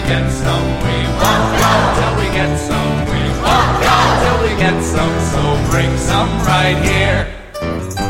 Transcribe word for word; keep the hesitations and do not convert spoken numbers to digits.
get some. We won't go till we get some. We won't go till we get some. So bring some right here.